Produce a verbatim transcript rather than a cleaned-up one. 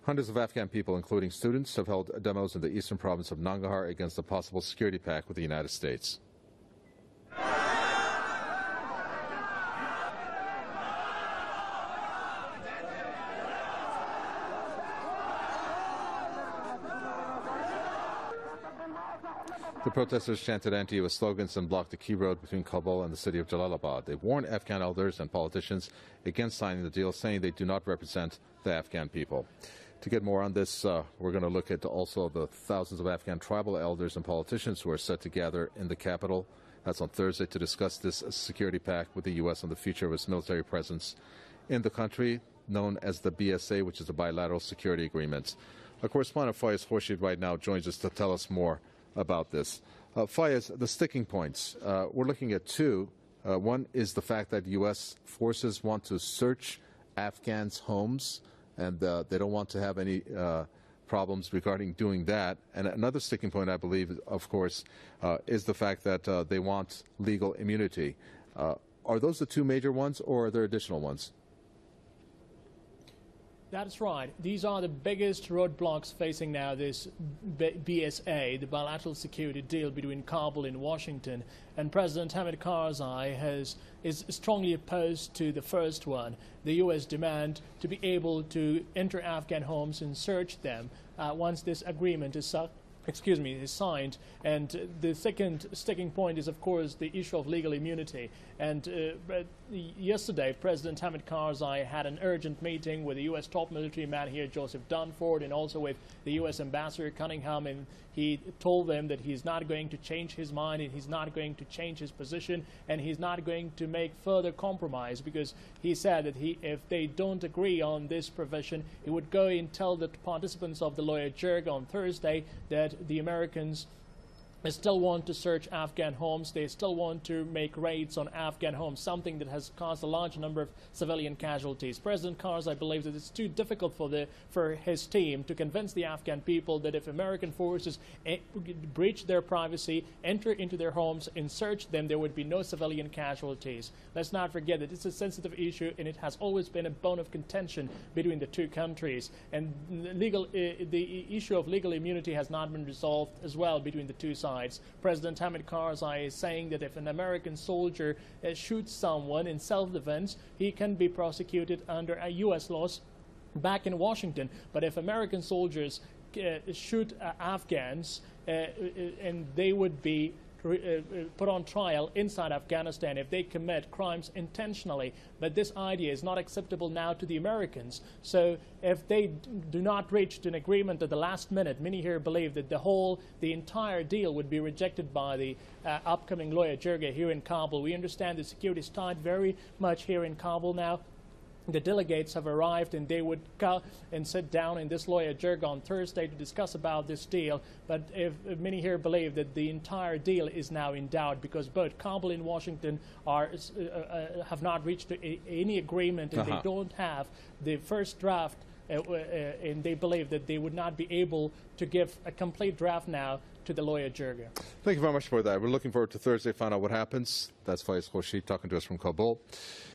Hundreds of Afghan people, including students, have held demos in the eastern province of Nangarhar against a possible security pact with the United States. The protesters chanted anti-U S slogans and blocked the key road between Kabul and the city of Jalalabad. They warned Afghan elders and politicians against signing the deal, saying they do not represent the Afghan people. To get more on this, uh, we're going to look at also the thousands of Afghan tribal elders and politicians who are set to gather in the capital. That's on Thursday to discuss this security pact with the U S on the future of its military presence in the country, known as the B S A, which is the Bilateral Security Agreement. Our correspondent Fayez Khurshid right now joins us to tell us more about this. Uh, Fayez, the sticking points, uh, we're looking at two. Uh, one is the fact that U S forces want to search Afghans' homes, and uh, they don't want to have any uh, problems regarding doing that. And another sticking point, I believe, of course, uh, is the fact that uh, they want legal immunity. Uh, are those the two major ones, or are there additional ones? That's right. These are the biggest roadblocks facing now this B S A, the bilateral security deal between Kabul and Washington. And President Hamid Karzai has, is strongly opposed to the first one, the U S demand to be able to enter Afghan homes and search them uh, once this agreement is signed. excuse me, is signed. And the second sticking point is, of course, the issue of legal immunity. And uh, yesterday, President Hamid Karzai had an urgent meeting with the U S top military man here, Joseph Dunford, and also with the U S Ambassador Cunningham. And he told them that he's not going to change his mind, and he's not going to change his position, and he's not going to make further compromise, because he said that he, if they don't agree on this provision, he would go and tell the participants of the Loya Jirga on Thursday that the Americans still want to search Afghan homes. They still want to make raids on Afghan homes, something that has caused a large number of civilian casualties. President Karzai believes that it's too difficult for, the, for his team to convince the Afghan people that if American forces breach their privacy, enter into their homes and search them, there would be no civilian casualties. Let's not forget that it's a sensitive issue, and it has always been a bone of contention between the two countries. And legal, uh, the issue of legal immunity has not been resolved as well between the two sides. President Hamid Karzai is saying that if an American soldier uh, shoots someone in self-defense, he can be prosecuted under uh, U S laws back in Washington. But if American soldiers uh, shoot uh, Afghans, uh, and they would be put on trial inside Afghanistan if they commit crimes intentionally. But this idea is not acceptable now to the Americans. So if they do not reach an agreement at the last minute, many here believe that the whole, the entire deal would be rejected by the uh, upcoming Loya Jirga here in Kabul. We understand the security is tight very much here in Kabul now. The delegates have arrived, and they would come and sit down in this Loya Jirga on Thursday to discuss about this deal. But if, if many here believe that the entire deal is now in doubt, because both Kabul and Washington are uh, uh, have not reached a, any agreement, and uh-huh. they don't have the first draft, uh, uh, and they believe that they would not be able to give a complete draft now to the Loya Jirga. Thank you very much for that. We're looking forward to Thursday, find out what happens. That's Fayez Khurshid talking to us from Kabul.